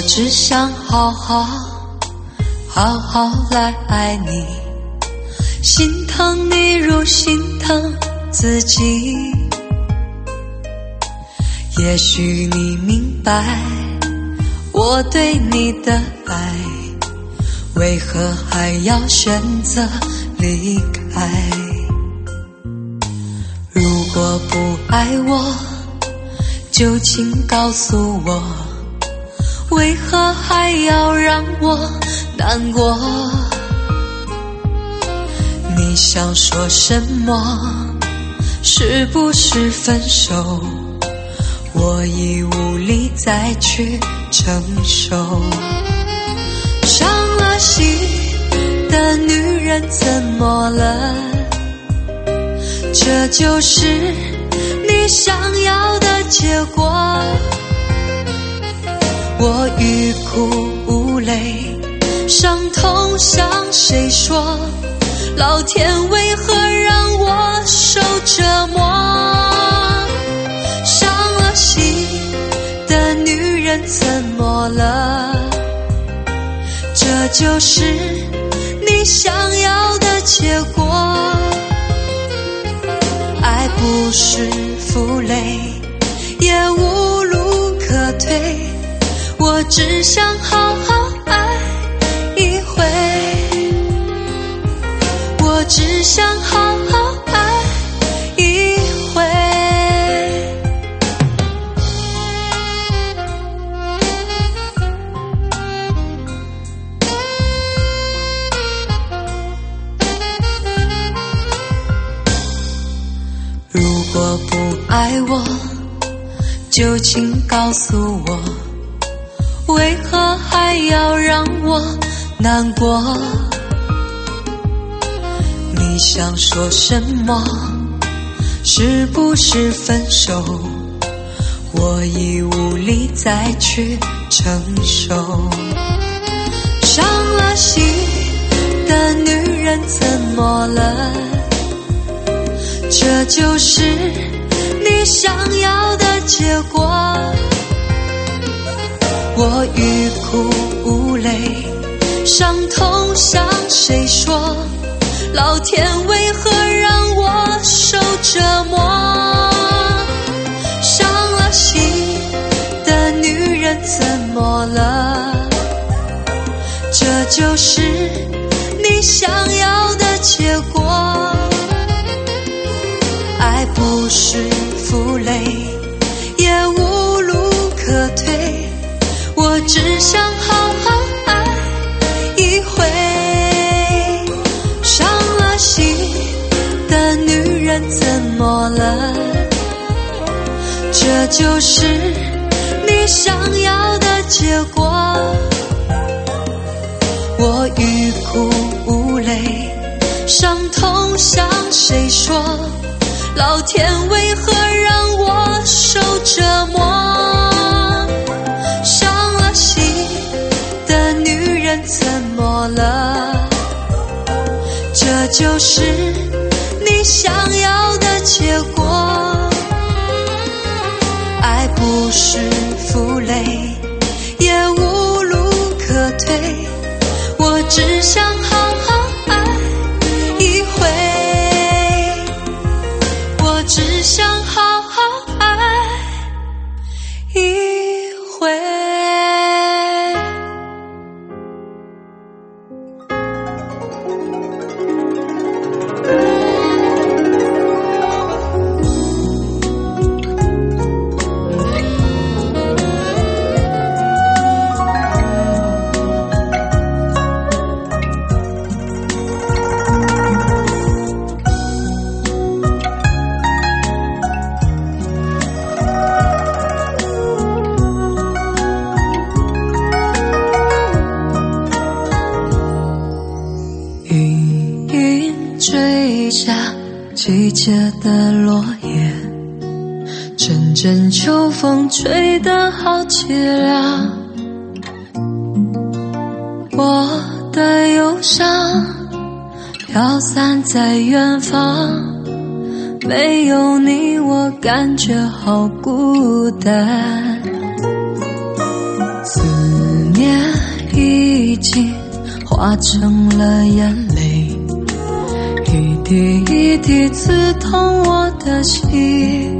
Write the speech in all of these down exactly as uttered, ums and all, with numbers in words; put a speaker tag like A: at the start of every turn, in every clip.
A: 只想好好好好来爱你，心疼你如心疼自己。也许你明白我对你的爱，为何还要选择离开？如果不爱我，就请告诉我，为何还要让我难过？你想说什么？是不是分手？我已无力再去承受。伤了心的女人怎么了？这就是你想要的结果。我欲哭无泪，伤痛向谁说？老天为何让我受折磨？伤了心的女人怎么了？这就是你想要的结果。爱不是负累，也无路可退，我只想好好爱一回，我只想好好爱一回。如果不爱我，就请告诉我，为何还要让我难过？你想说什么？是不是分手？我已无力再去承受。伤了心的女人怎么了？这就是你想要的结果。我欲哭无泪，伤痛向谁说？老天为何让我受折磨？伤了心的女人怎么了？这就是你想要的结果。爱不是负累，也无路可退，我只想好好爱一回。伤了心的女人怎么了？这就是你想要的结果。我欲哭无泪，伤痛向谁说？老天为何让我受折磨？伤了心的女人怎么了？这就是你想要的结果。爱不是负累，也无路可退，我只想好好爱一回，我只想好好爱一回。云云坠下季节的落叶，阵阵秋风吹得好凄凉。我的忧伤飘散在远方，没有你我感觉好孤单。 思念已经化成了眼泪，一滴一滴刺痛我的心。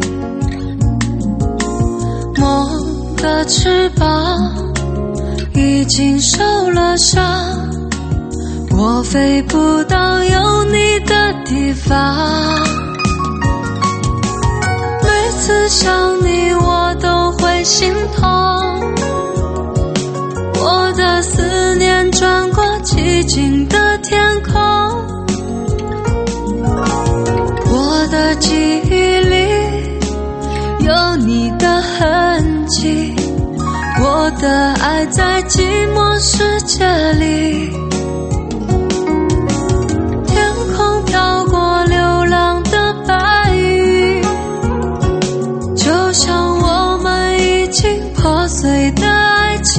A: 梦的翅膀已经受了伤，我飞不到有你的地方。每次想你我都会心痛，我的思念穿过寂静的天空，我的记忆里有你的痕迹，我的爱在寂寞世界里。天空飘过流浪的白云，就像我们已经破碎的爱情。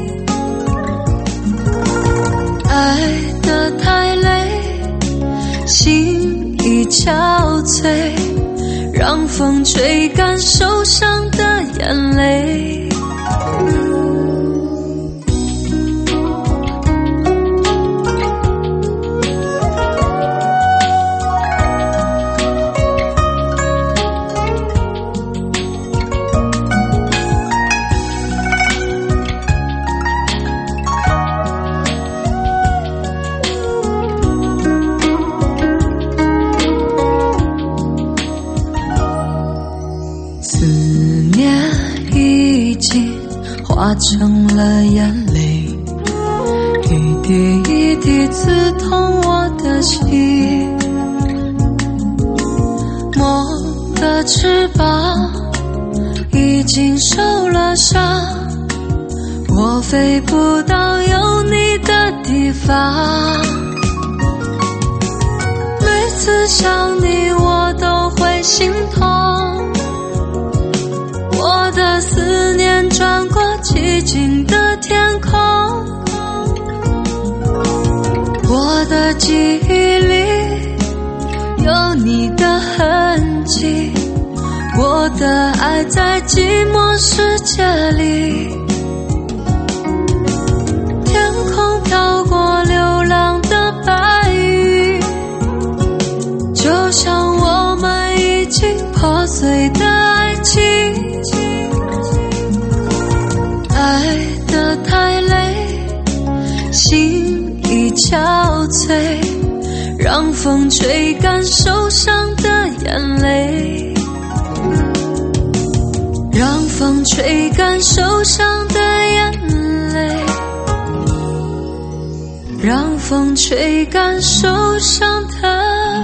A: 爱得太累，心已憔悴，让风吹干受伤的眼泪。化成了眼泪，一滴一滴刺痛我的心。梦的翅膀已经受了伤，我飞不到有你的地方。每次想你我都会心痛，我的思念穿过寂静的天空，我的记忆里有你的痕迹，我的爱在寂寞世界里。天空飘过流浪的白云，就像我们已经破碎的爱情。爱得太累，心已憔悴，让风吹干受伤的眼泪，让风吹干受伤的眼泪，让风吹干受伤的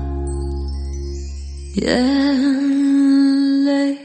A: 眼泪。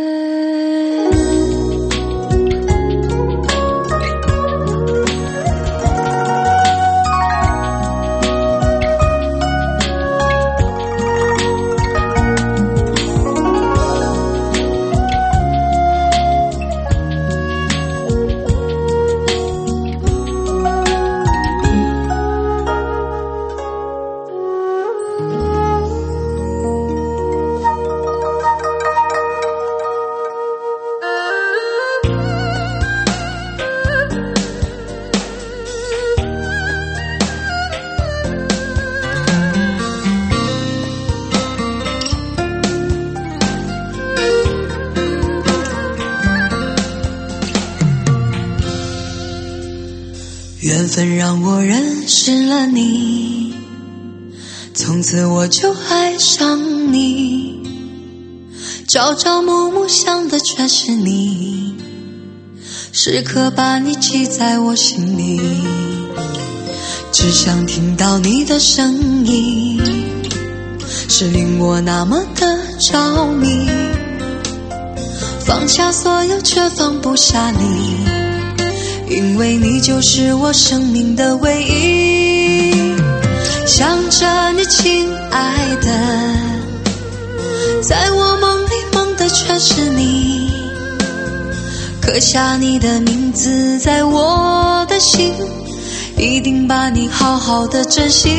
A: 缘分让我认识了你，从此我就爱上你，朝朝暮暮想的全是你，时刻把你记在我心里，只想听到你的声音，是令我那么的着迷，放下所有却放不下你，因为你就是我生命的唯一。想着你亲爱的，在我梦里梦的全是你，刻下你的名字在我的心，一定把你好好的珍惜。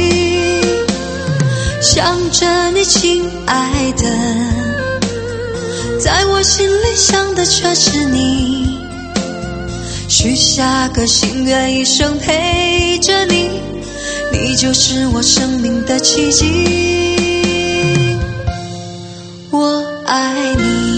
A: 想着你亲爱的，在我心里想的全是你， 许下个心愿，一生陪着你，你就是我生命的奇迹。我爱你。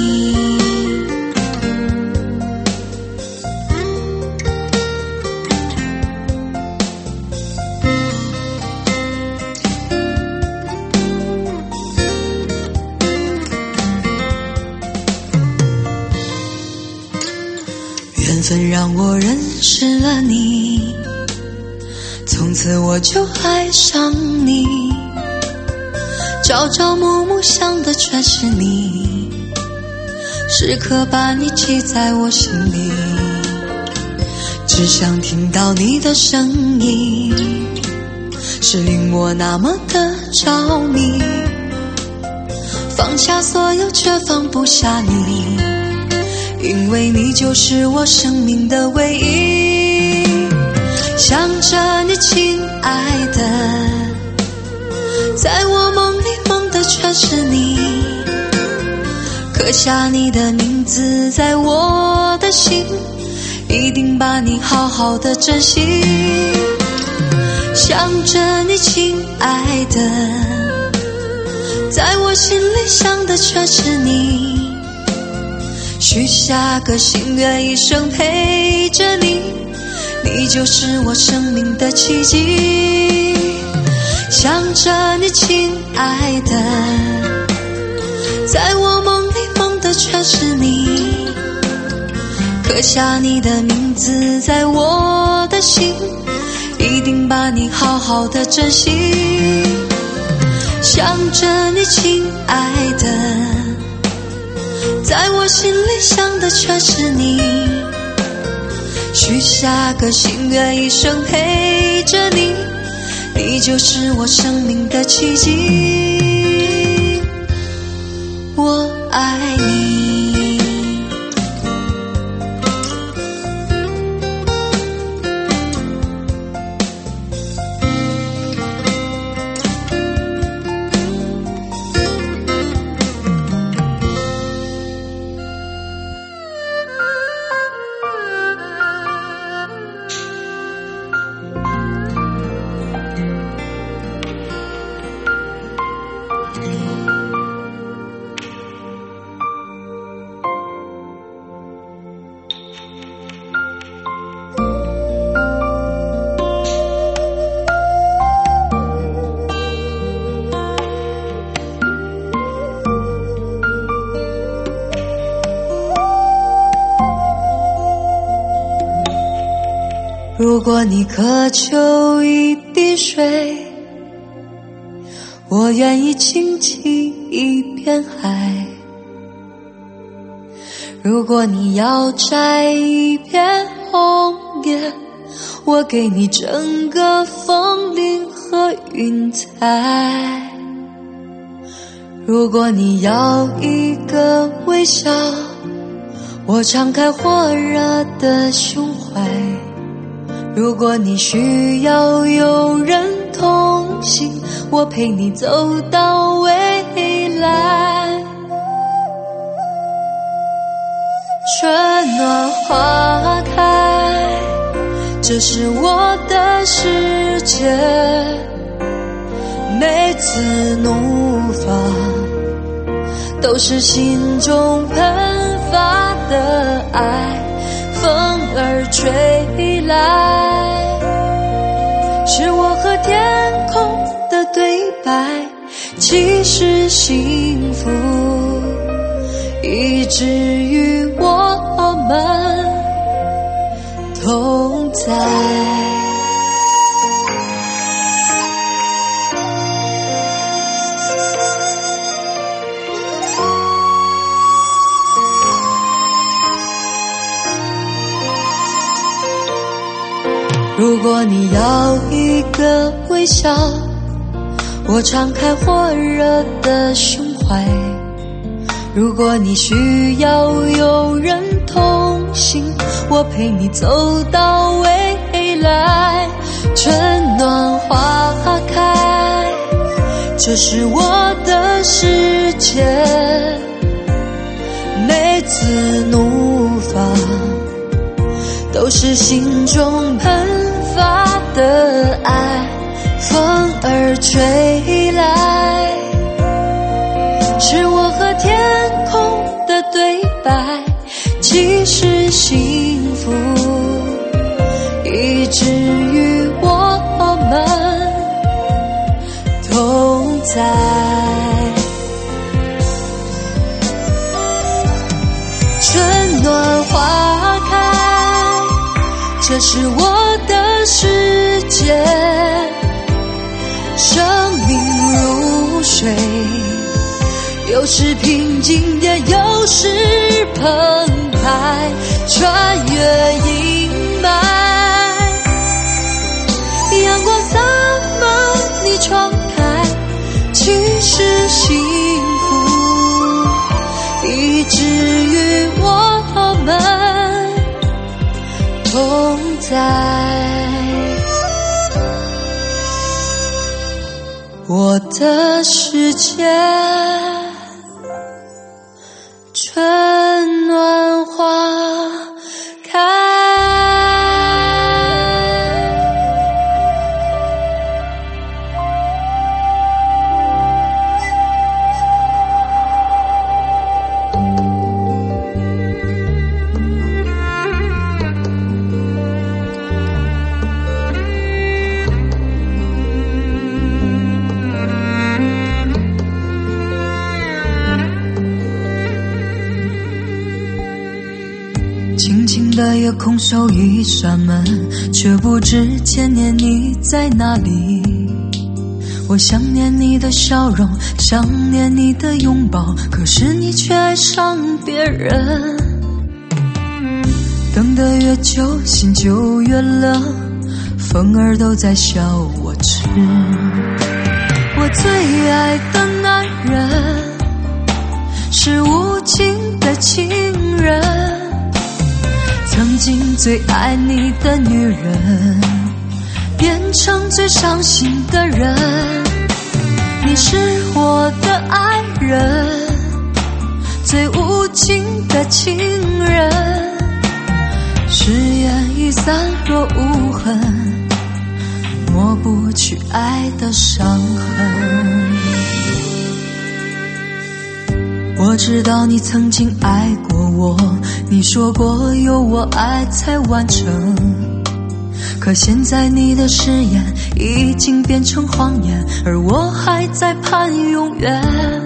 A: 缘分让我认识了你，从此我就爱上你，朝朝暮暮想的全是你，时刻把你记在我心里，只想听到你的声音，是令我那么的着迷，放下所有却放不下你，因为你就是我生命的唯一。想着你亲爱的，在我梦里梦的全是你，刻下你的名字在我的心，一定把你好好的珍惜。想着你亲爱的，在我心里想的全是你，许下个心愿，一生陪着你，你就是我生命的奇迹。想着你亲爱的，在我梦里梦的全是你，刻下你的名字在我的心，一定把你好好的珍惜。想着你亲爱的，在我心里想的全是你，许下个心愿，一生陪着你，你就是我生命的奇迹。我爱你。如果你渴求一滴水，我愿意倾起一片海；如果你要摘一片红叶，我给你整个枫林和云彩；如果你要一个微笑，我敞开火热的胸怀；如果你需要有人同行，我陪你走到未来。春暖花开，这是我的世界，每次怒发都是心中喷发的爱，风儿吹来，是我和天空的对白，其实幸福一直与我们同在。如果你要一个微笑，我敞开火热的胸怀；如果你需要有人同行，我陪你走到未来。春暖花开，这是我的世界，每次怒发都是心中喷发的爱，风儿吹来，是我和天空的对白，既是幸福，以至于我们同在。春暖花开，这是我的世界，生命如水，有时平静也有时澎湃，穿越阴霾，阳光洒满你窗台，既是幸福，以至于我们同在。我的世界，春暖花开。轻轻的夜空守一扇门，却不知千年你在哪里。我想念你的笑容，想念你的拥抱，可是你却爱上别人。等得越久，心就越冷，风儿都在笑我痴。我最爱的男人，是无情的情人，曾经最爱你的女人，变成最伤心的人。你是我的爱人，最无情的情人，誓言已散若无痕，抹不去爱的伤痕。我知道你曾经爱过我，你说过有我爱才完成，可现在你的誓言已经变成谎言，而我还在盼永远。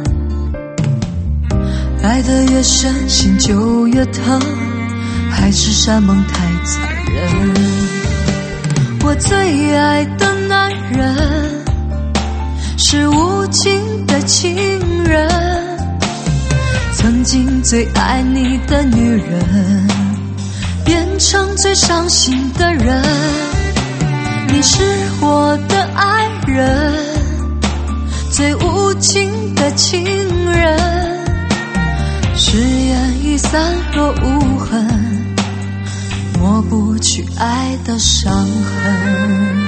A: 爱得越深，心就越疼，海誓山盟太残忍。我最爱的男人，是无情的情人，曾经最爱你的女人，变成最伤心的人。你是我的爱人，最无情的情人，誓言已散若无痕，抹不去爱的伤痕。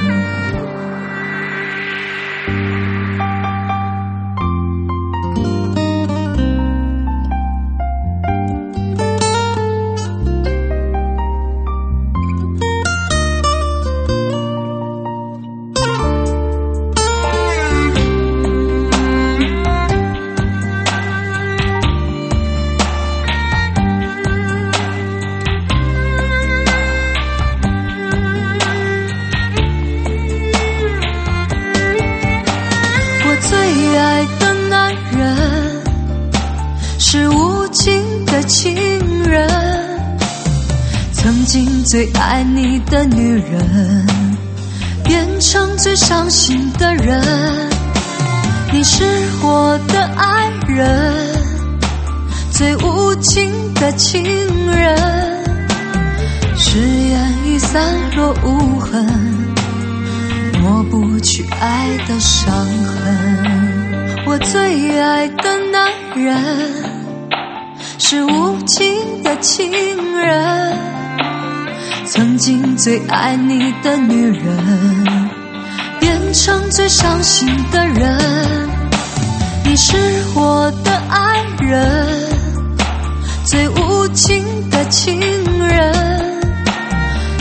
A: 最爱的男人，是无情的情人，曾经最爱你的女人，变成最伤心的人。你是我的爱人，最无情的情人，誓言已散若无痕，抹不去爱的伤痕。我最爱的男人，是无情的情人，曾经最爱你的女人，变成最伤心的人。你是我的爱人，最无情的情人，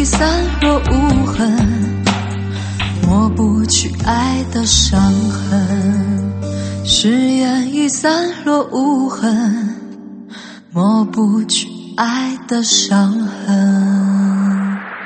A: 散落无痕，抹不去爱的伤痕。誓言已散落无痕，抹不去爱的伤痕。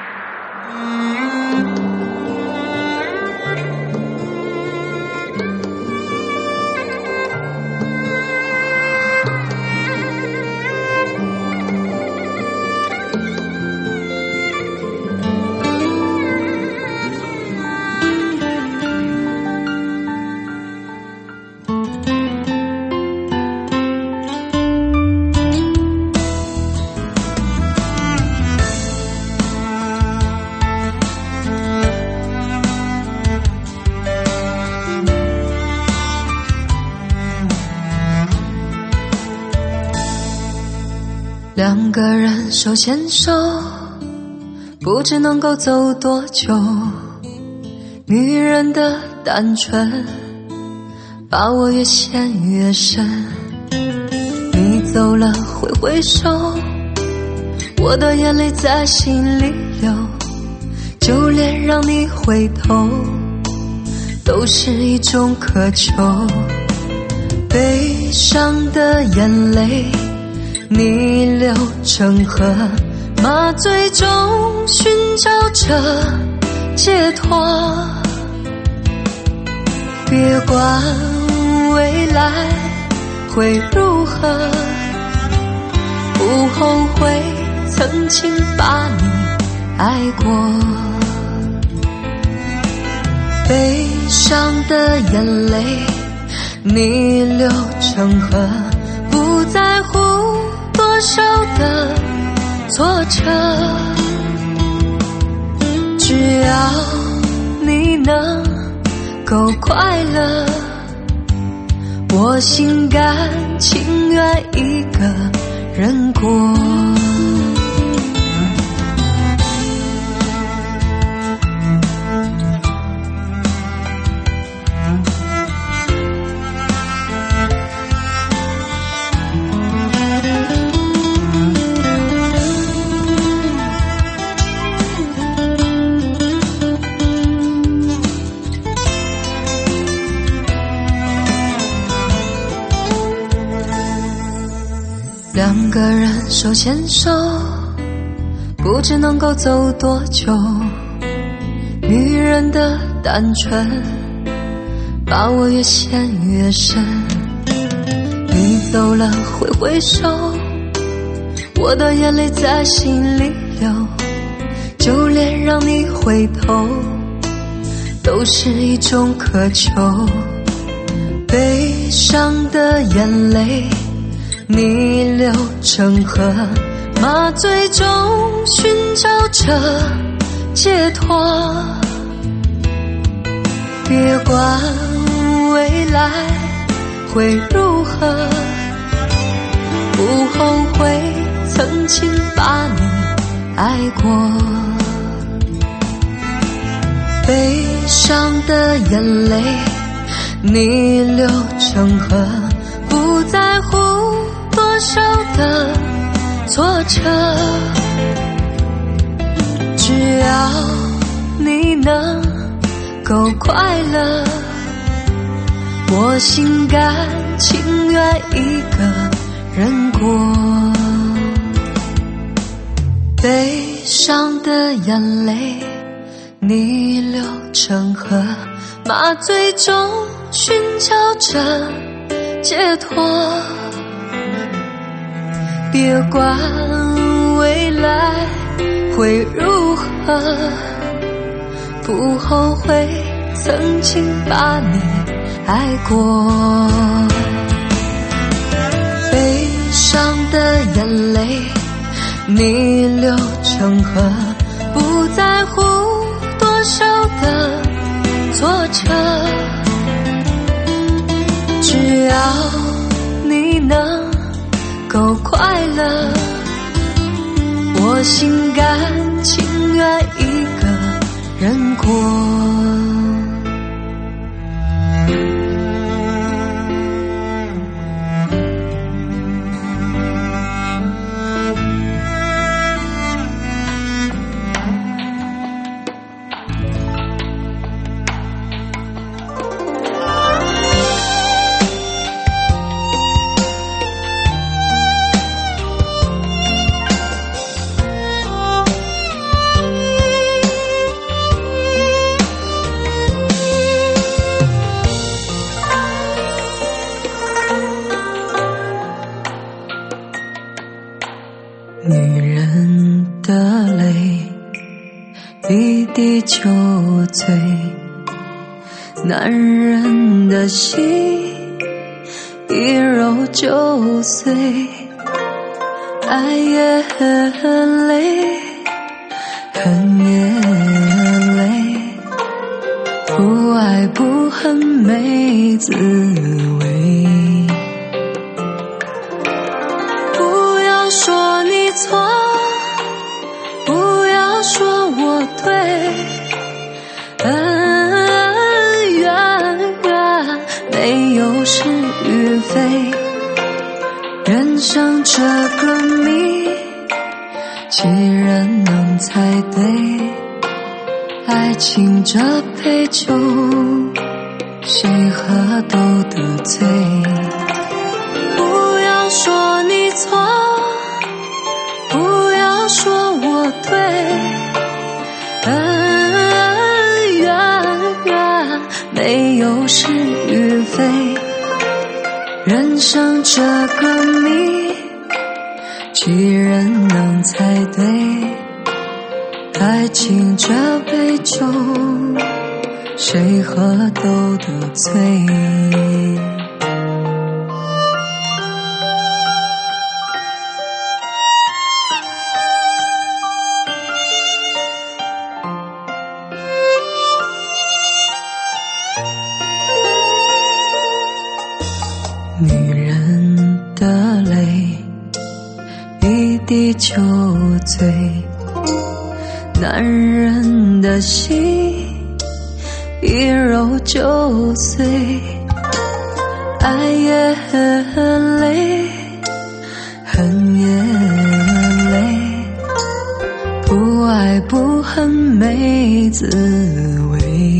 A: 两个人手牵手，不知能够走多久。女人的单纯，把我越陷越深。你走了挥挥手，我的眼泪在心里流。就连让你回头，都是一种渴求。悲伤的眼泪逆流成河，麻醉中寻找着解脱。别管未来会如何，不后悔曾经把你爱过。悲伤的眼泪逆流成河，不在乎多少的挫折，只要你能够快乐，我心甘情愿一个人过。两个人手牵手，不知能够走多久。女人的单纯，把我越陷越深。你走了挥挥手，我的眼泪在心里流。就连让你回头，都是一种渴求。悲伤的眼泪逆流成河，麻醉中寻找着解脱。别管未来会如何，不后悔曾经把你爱过。悲伤的眼泪逆流成河，不在乎多少的挫折，只要你能够快乐，我心甘情愿一个人过。悲伤的眼泪逆流成河，麻醉中寻找着解脱。别管未来会如何，不后悔曾经把你爱过。悲伤的眼泪逆流成河，不在乎多少的挫折，只要你能够快乐，我心甘情愿一个人过。 女人的泪一滴就醉，男人的心一揉就碎，爱也很累，恨也累，不爱不恨没滋味。不要说你错，不要说我对，恩怨没有是与非，人生这个谜，几人能猜对？爱情这杯酒，谁喝都得醉。不要说你错，不要说我对，恩怨没有是与非，人生这个谜，几人能猜对？爱情这杯酒，谁喝都得醉。女人的泪一滴就醉，男人的心一揉就碎，爱也很累，恨也累，不爱不恨没滋味。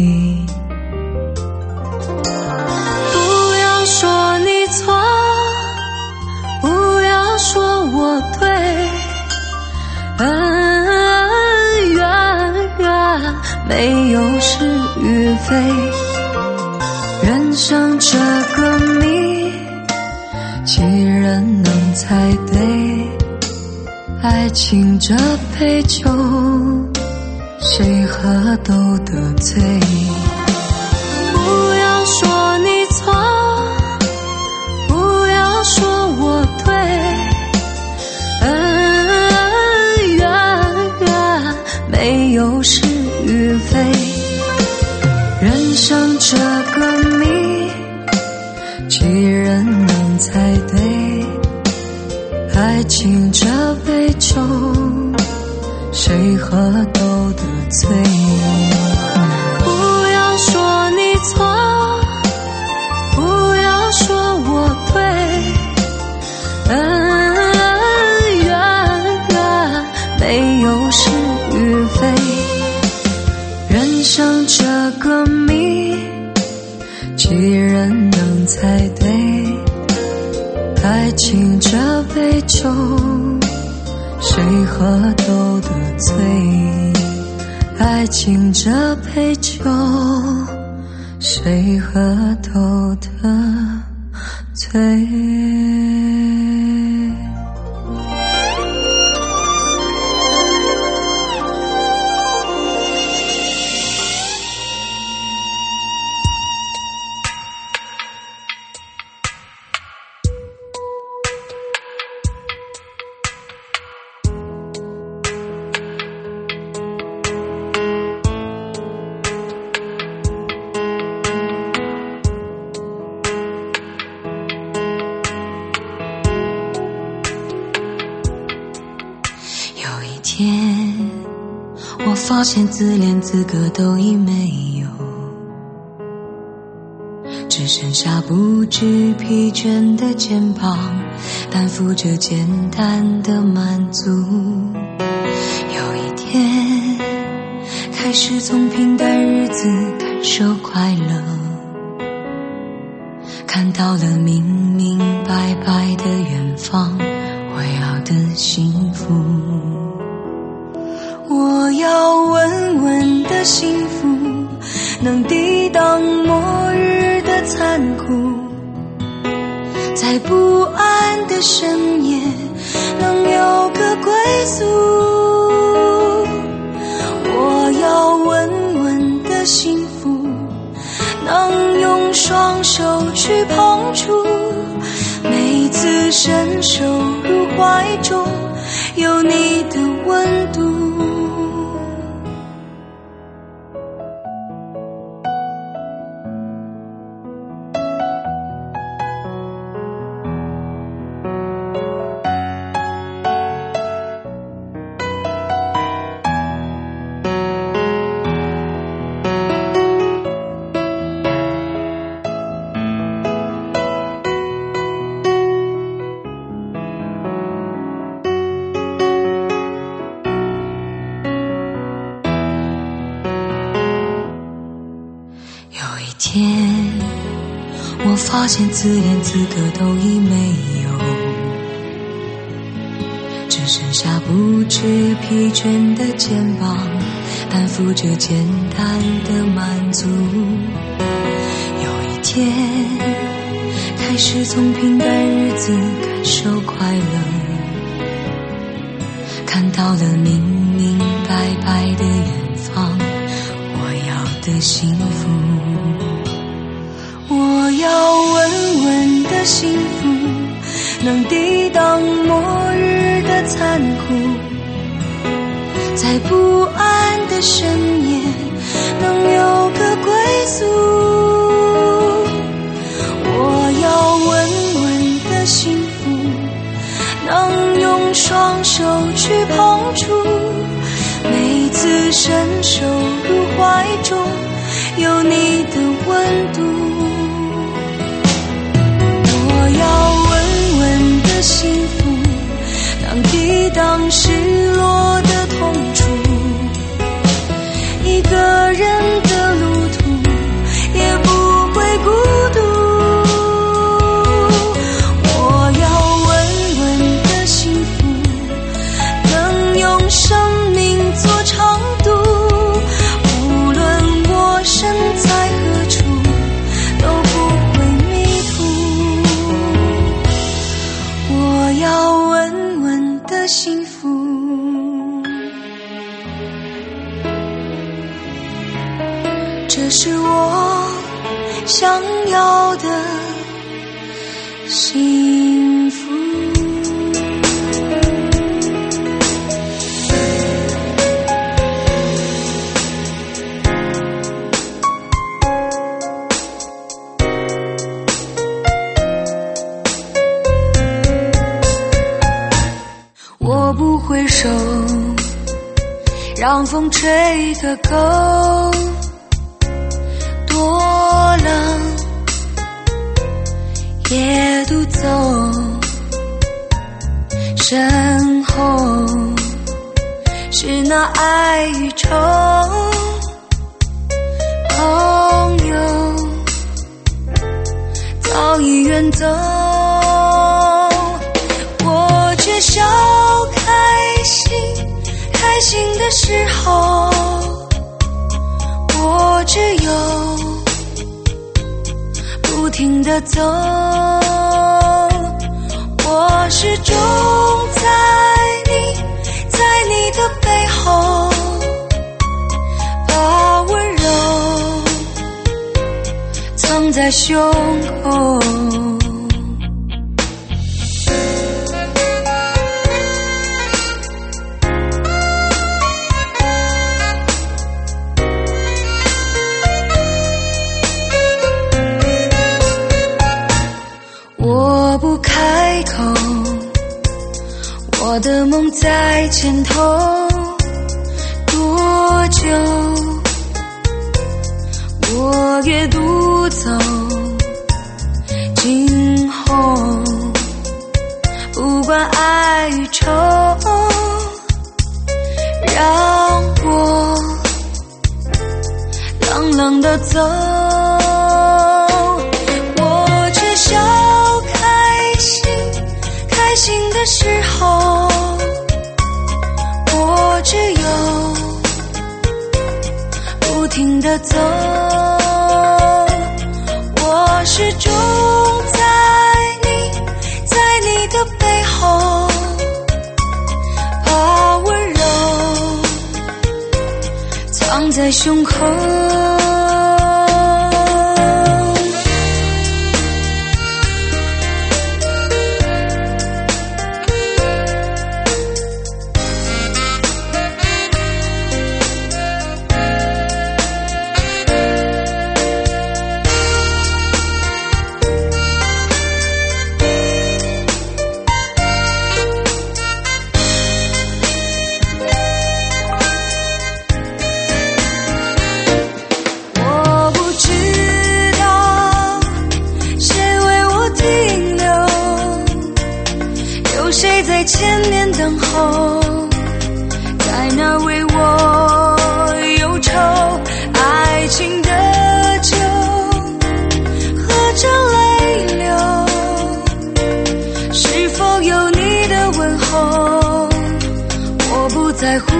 A: 不要说你错，不要说我对，恩怨没有是与非，人生这个谜，几人能猜对？爱情这杯酒，谁喝都得醉。不要说你错，不要说我对，恩怨没有是与非，人生这个谜，几人能猜对？爱情这杯酒，谁喝都得醉。不要说你错，不要说我对，恩怨没有是与非，人生这个谜，几人能猜对？爱情这杯酒，谁喝都得醉。爱情这杯酒，谁喝都得醉。我发现自怜资格都已没有，只剩下不知疲倦的肩膀，担负着简单的满足。有一天开始从平淡日子感受快乐，看到了明明白白的远方，我要的幸福。我要稳稳的幸福，能抵挡末日的残酷，在不安的深夜能有个归手入怀中，有你的温度。
B: 天，我发现自言自歌都已没有，只剩下不知疲倦的肩膀，担负着简单的满足。有一天，开始从平淡日子感受快乐，看到了明明白白的远方，我要的幸福。
A: 我要稳稳的幸福，能抵挡末日的残酷，在不安的深夜能有个归宿。我要稳稳的幸福，能用双手去碰触，每次伸手入怀中，有你的温度。我要稳稳的幸福，能抵挡失落的痛楚，一个人的路途也不会孤独。我要稳稳的幸福，能用生命做长度，无论我身在何处都不会迷途。我要稳稳的幸福，这是我想要的幸福。我不回首，让风吹个够，多冷也独走，身后是那爱与愁，朋友早已远走，我缺少开心，开心的时候我只有不停地走，我始终在你，在你的背后，把温柔藏在胸口。我不开口，我的梦在前头，多久我也独走，今后不管爱与愁，让我冷冷地走，我缺少开心的时候我只有不停地走，我始终在你，在你的背后，把温柔藏在胸口。
B: 谁在前面等候，在那为我忧愁，爱情的酒喝着泪流，是否有你的问候，我不在乎。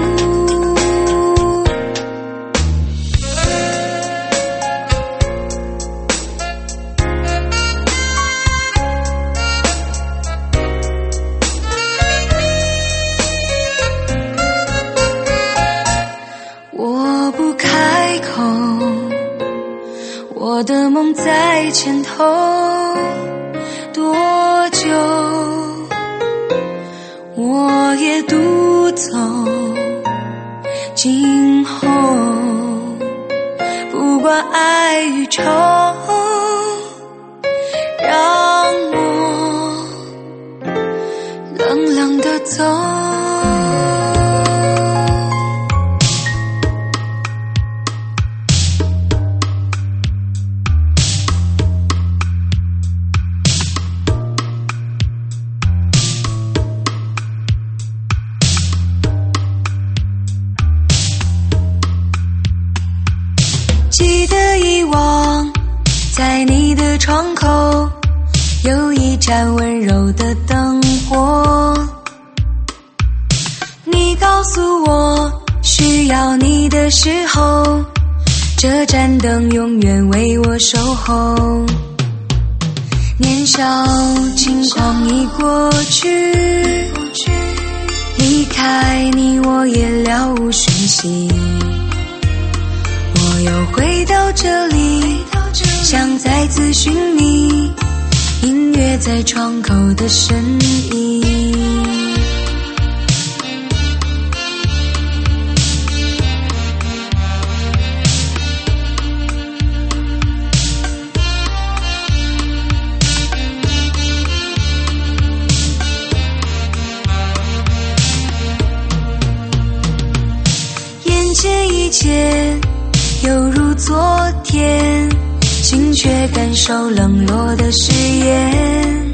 B: 我的梦在前头，多久我也独走，今后不管爱与愁，让我冷冷地走。记得以往，在你的窗口有一盏温柔的灯火，你告诉我需要你的时候，这盏灯永远为我守候。年少轻狂已过去，离开你我也了无讯息，我又回到这里，想再次寻你，音乐在窗口的身影。眼前一切犹如昨天，心却感受冷落的誓言。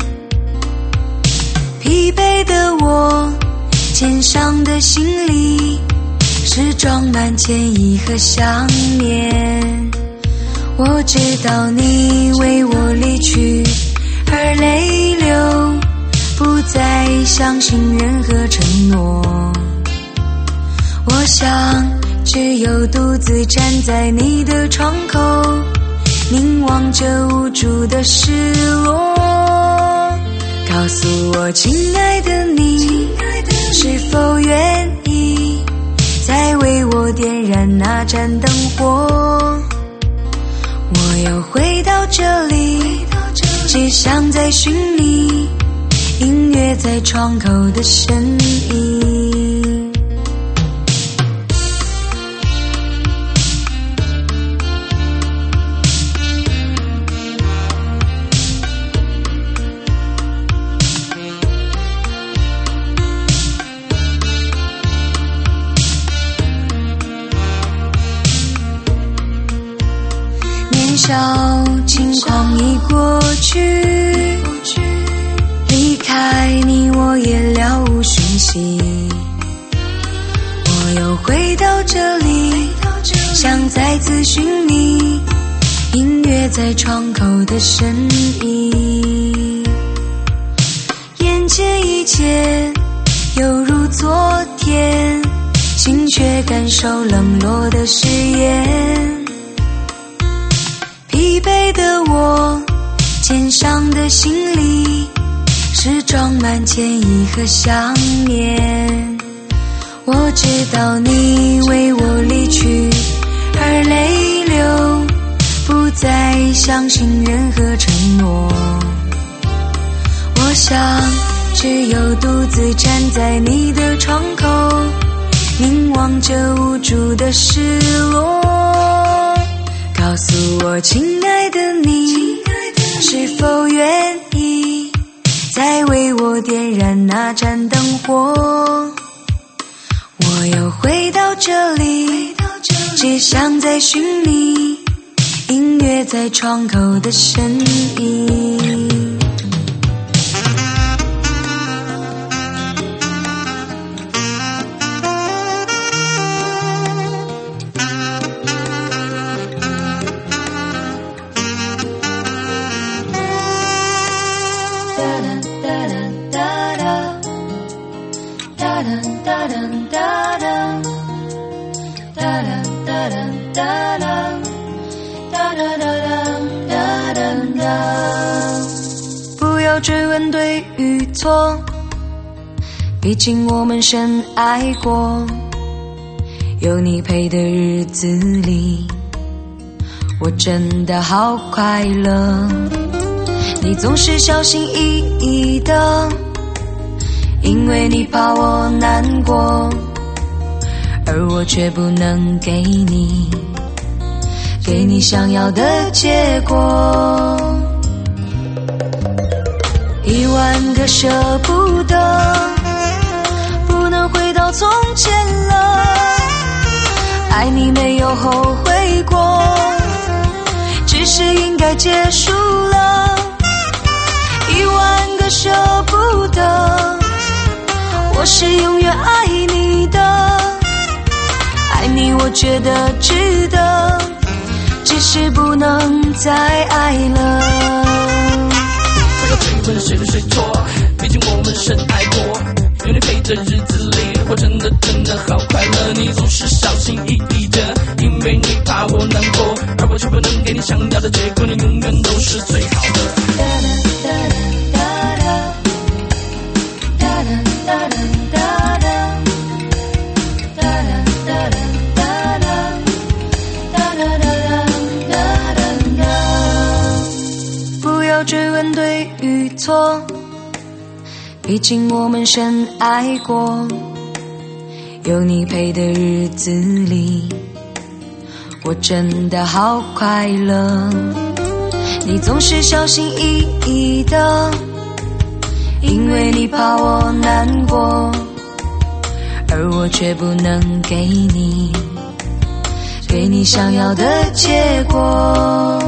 B: 疲惫的我，肩上的行李是装满歉意和想念。我知道你为我离去而泪流，不再相信任何承诺。我想只有独自站在你的窗口，凝望着无助的失落。告诉我亲爱的你，是否愿意再为我点燃那盏灯火。我又回到这里，只想再寻你，音乐在窗口的身影。年少轻狂已过去，离开你我也了无讯息，我又回到这里，想再次寻你，音乐在窗口的身影。眼前一切犹如昨天，心却感受冷落的誓言。疲惫的我，肩上的行李是装满歉意和想念。我知道你为我离去而泪流，不再相信任何承诺。我想只有独自站在你的窗口，凝望着无助的失落。告诉我亲爱的你，是否愿意再为我点燃那盏灯火。我又回到这里，只想再寻你，音乐在窗口的身影。 哒哒哒哒哒哒哒哒哒哒哒哒哒哒哒哒。不要追问对与错，毕竟我们深爱过。有你陪的日子里，我真的好快乐。你总是小心翼翼的，因为你怕我难过，而我却不能给你给你想要的结果。一万个舍不得，不能回到从前了，爱你没有后悔过，只是应该结束了。一万个舍不得，我是永远爱你的，爱你我觉得值得，只是不能再爱了。
C: 不要追问谁对谁错，毕竟我们深爱过。有你陪着日子里，我真的真的好快乐。你总是小心翼翼的，因为你怕我难过，而我却不能给你想要的结果，你永远都是最好的。
B: 不要追问对与错，毕竟我们深爱过。有你陪的日子里，我真的好快乐。你总是小心翼翼的，因为你怕我难过，而我却不能给你给你想要的结果。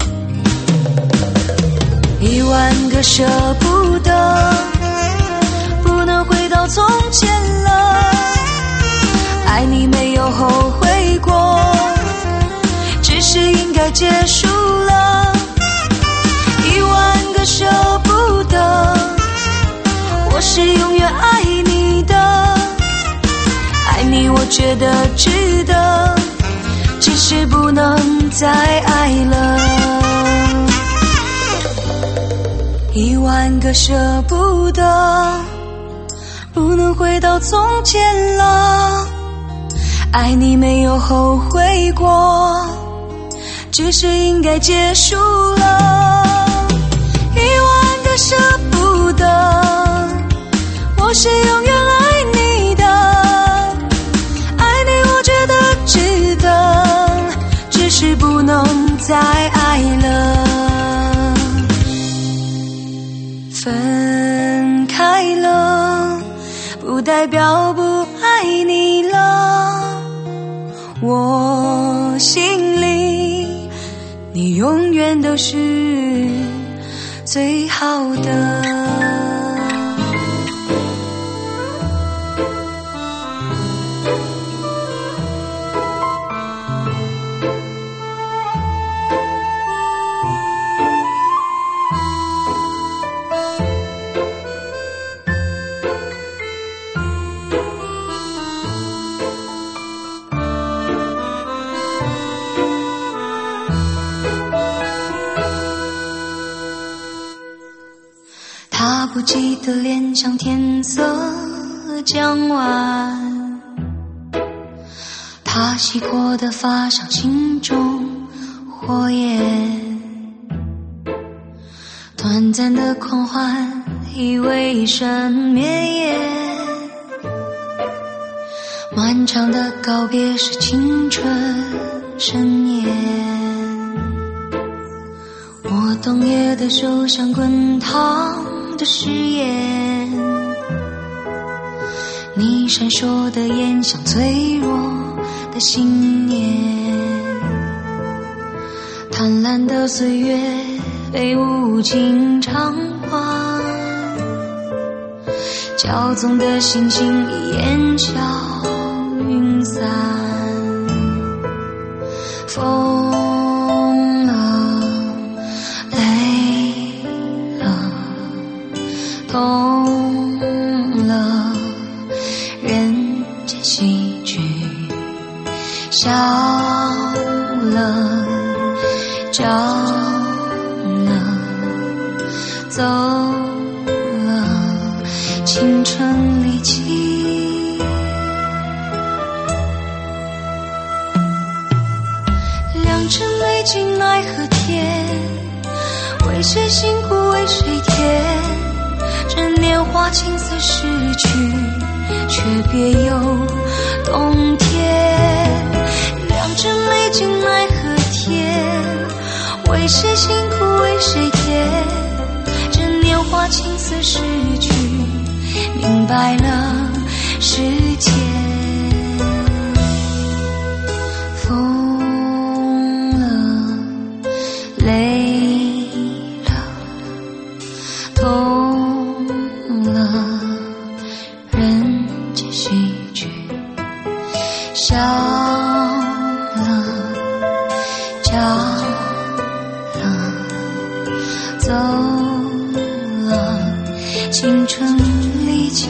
B: 一万个舍不得，不能回到从前了，爱你没有后悔过，只是应该结束了。一万个舍不得，我是永远爱你的，爱你我觉得值得，只是不能再爱了。一万个舍不得，不能回到从前了，爱你没有后悔过，只是应该结束了。一万个舍不得，我是永远爱你的，爱你我觉得值得，只是不能再爱了。分开了，不代表不爱你了，我心里你永远都是最好的。他不记得脸上天色将晚，他洗过的发上心中火焰，短暂的狂欢以为一生绵延，漫长的告别是青春盛宴。我冬夜的手像滚烫的誓言，你闪烁的眼像脆弱的信念，贪婪的岁月被无情偿还，骄纵的星星已烟消云散，疯了累了痛了， 笑了，叫了，走了，青春离奇。良辰美景奈何天，为谁辛苦为谁甜？这年华青涩逝去，却别有洞天。良辰美景奈何天，为谁辛苦为谁甜？这年华青涩逝去，明白了世间。疯了，累了，痛了，人间喜剧。笑了，叫了，走了，青春离奇。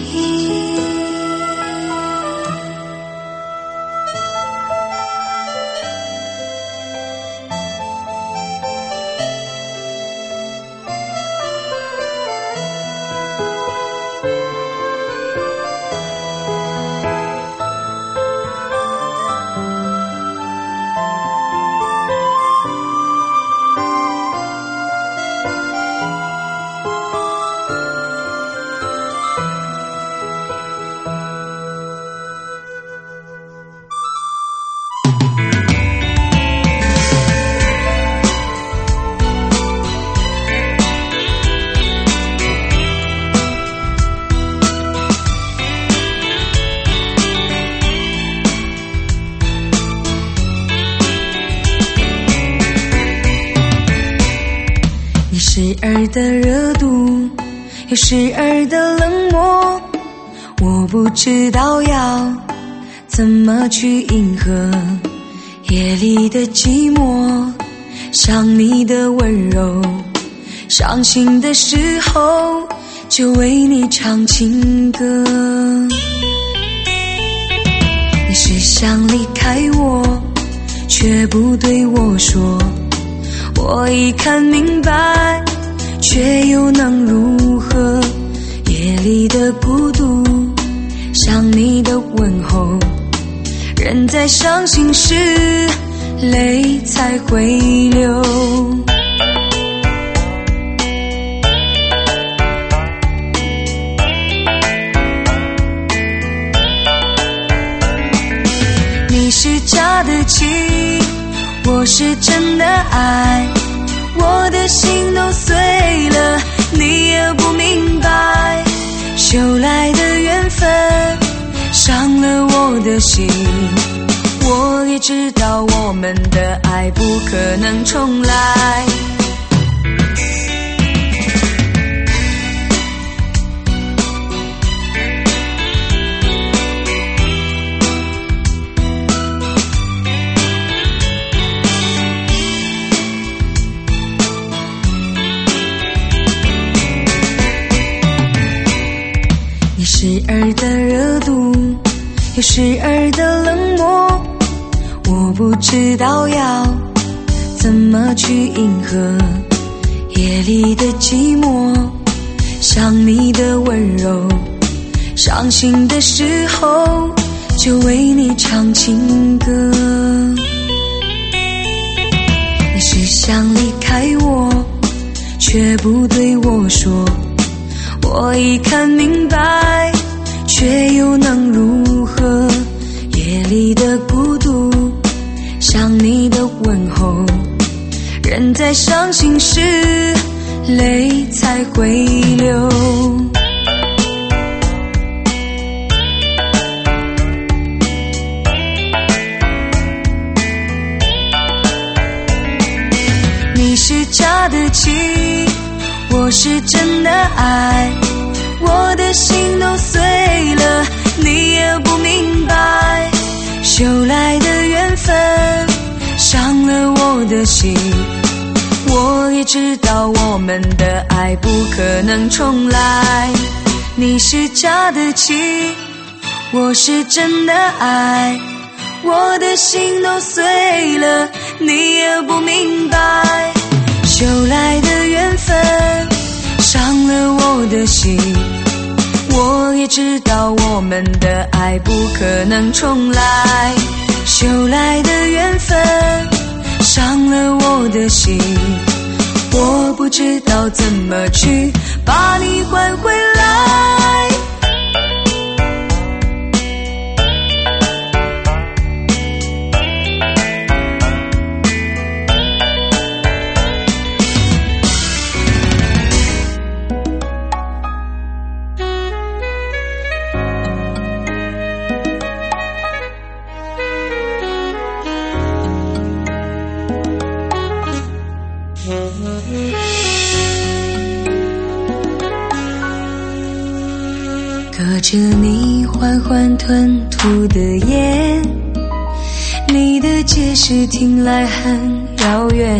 B: 时而的热度，有时而的冷漠，我不知道要怎么去迎合夜里的寂寞，想你的温柔，伤心的时候就为你唱情歌。你是想离开我，却不对我说，我已看明白，却又能如何？夜里的孤独，想你的问候，人在伤心时，泪才会流。你是假的情，我是真的爱，我的心都碎了，你也不明白，修来的缘分伤了我的心，我也知道我们的爱不可能重来。时而的热度，有时而的冷漠，我不知道要怎么去迎合夜里的寂寞，想你的温柔，伤心的时候就为你唱情歌。你是想离开我，却不对我说，我已看明白，却又能如何？夜里的孤独，想你的问候，人在伤心时，泪才会流。你是假的情，我是真的爱，我的心都碎了，你也不明白，修来的缘分伤了我的心，我也知道我们的爱不可能重来。你是假的情，我是真的爱， 我的心都碎了，你也不明白。修来的缘分伤了我的心，我也知道我们的爱不可能重来。修来的缘分伤了我的心，我不知道怎么去把你换回来。隔着你缓缓吞吐的烟，你的解释听来很遥远，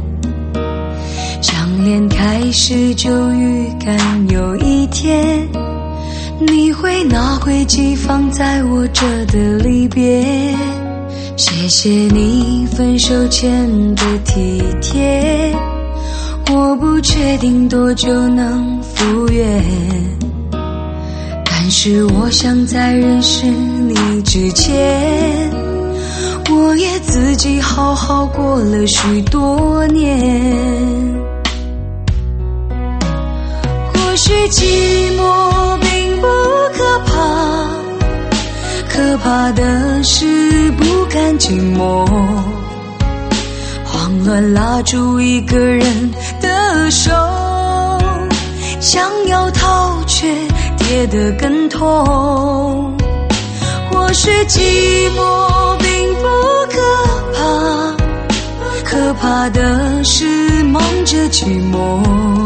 B: 相恋开始就预感有一天你会拿回寄放在我这的离别。谢谢你分手前的体贴，我不确定多久能复原，但是我想在认识你之前，我也自己好好过了许多年。或许寂寞并不可怕，可怕的是不甘寂寞，慌乱拉住一个人的手，想要逃却跌得更痛。或许寂寞并不可怕，可怕的是忙着寂寞，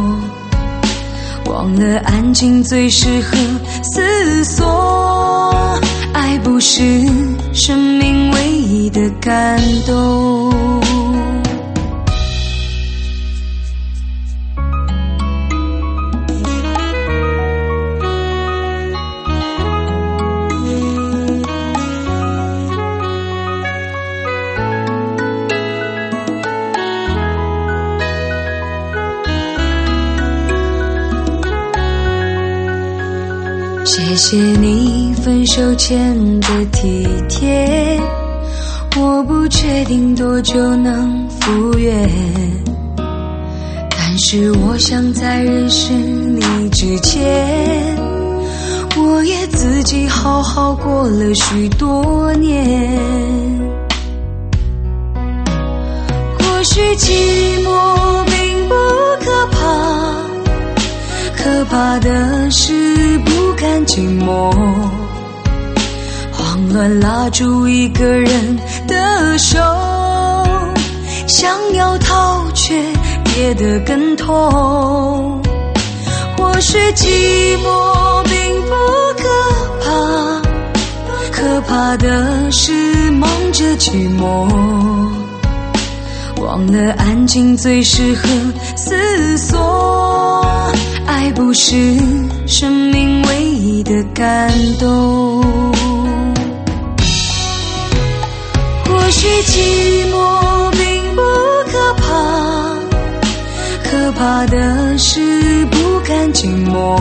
B: 忘了安静最适合思索。爱不是生命唯一的感动。谢谢你分手前的体贴，我不确定多久能复原，但是我想在认识你之前，我也自己好好过了许多年。或许寂寞并不可怕，可怕的是不甘寂寞，慌乱拉住一个人的手，想要逃却跌得更痛。或许寂寞并不可怕，可怕的是忙着寂寞，忘了安静最适合思索。爱不是生命唯一的感动。或许寂寞并不可怕，可怕的是不甘寂寞，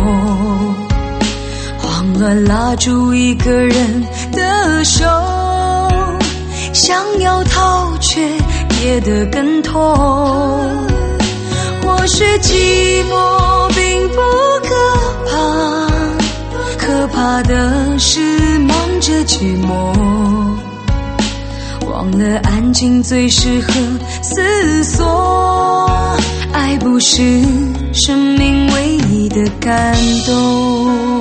B: 慌乱拉住一个人的手，想要逃却跌得更痛。或许寂寞并不可怕，可怕的是忙着寂寞，忘了安静最适合思索。爱不是生命唯一的感动。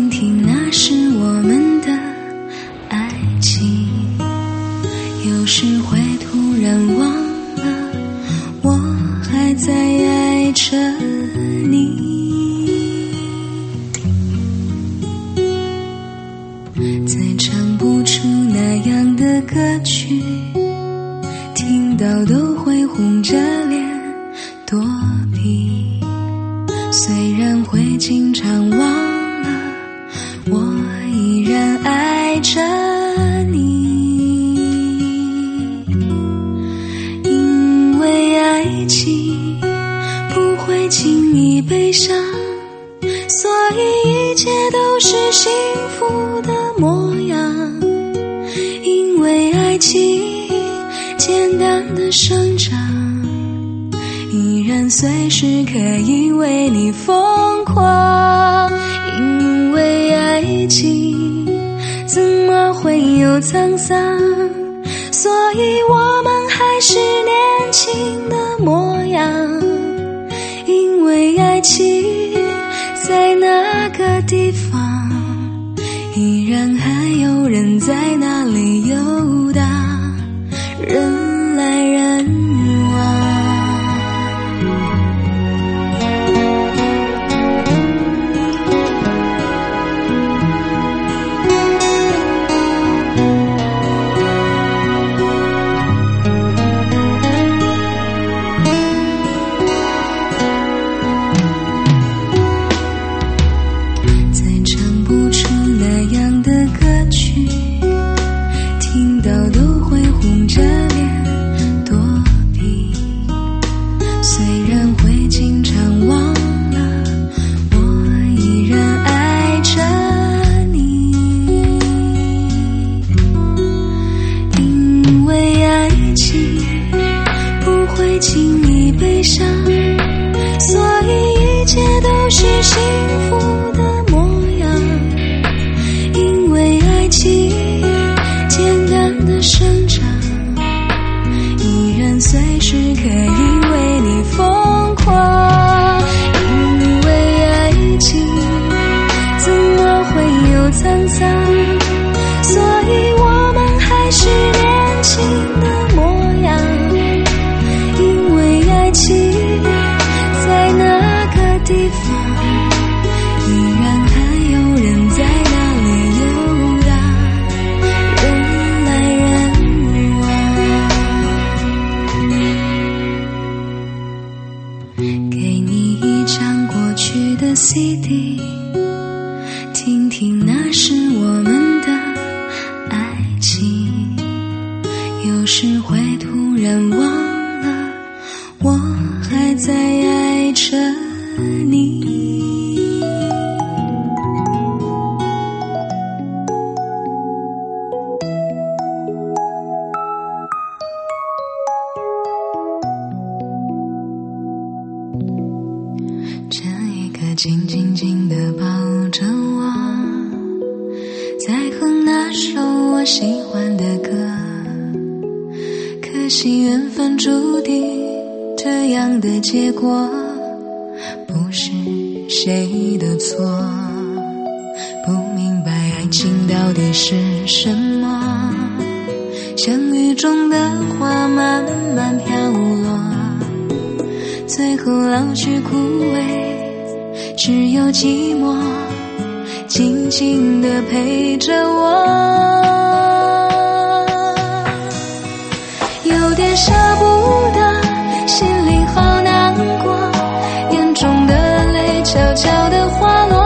B: 听听那是我们的爱情，有时会突然忘了我还在爱着你。再唱不出那样的歌曲，听到都会红着脸躲避。虽然会经常忘了，我依然爱着你。因为爱情不会轻易悲伤，所以一切都是幸福的模样。因为爱情简单的生长，依然随时可以为你疯狂。因为爱情怎么会有沧桑，所以我们还是年轻的模样。因为爱情在那个地方，依然还有人在那里游荡，人来人往。C D， 听听那是我们的爱情，有时会突然忘了我还在爱着你。静静静地抱着我，在哼那首我喜欢的歌，可惜缘分注定这样的结果，不是谁的错。不明白爱情到底是什么，像雨中的花慢慢飘落，最后老去枯萎，只有寂寞静静地陪着我。有点舍不得，心里好难过，眼中的泪悄悄地滑落。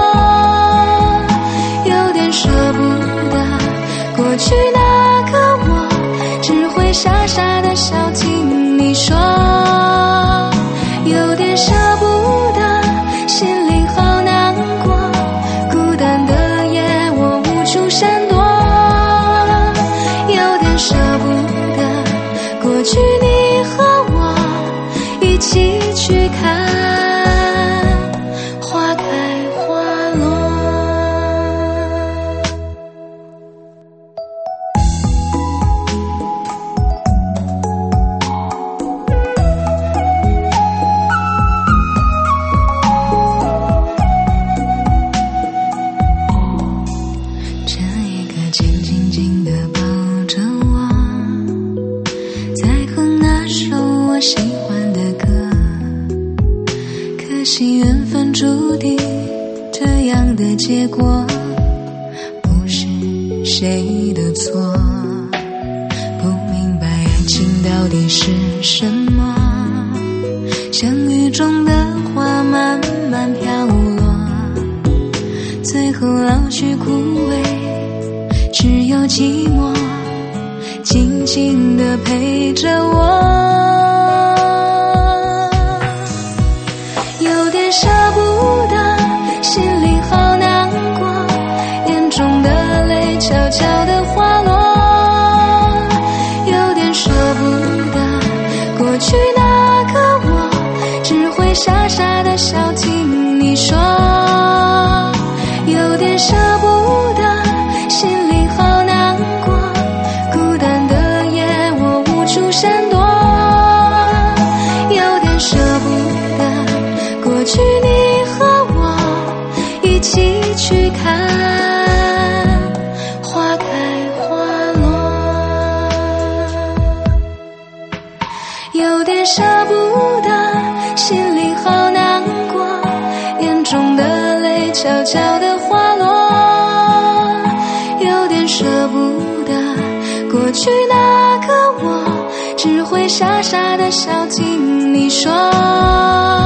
B: 有点舍不得，过去那个我只会傻傻地笑听你说。有点舍不得，心里好难过，孤单的夜我无处闪躲。 结果不是谁的错，不明白爱情到底是什么，像雨中的花慢慢飘落，最后老去枯萎，只有寂寞静静地陪着我。有点舍不得，心里好难过，眼中的泪悄悄地滑落。有点舍不得，过去那个我只会傻傻地笑听你说。有点舍不得，心里好难过，孤单的夜我无处闪躲。有点舍不得，过去你和我一起去看花开花落。有点舍不得，心里好难过，眼中的泪悄悄地滑落。有点舍不得，过去那个我只会傻傻地笑听你说。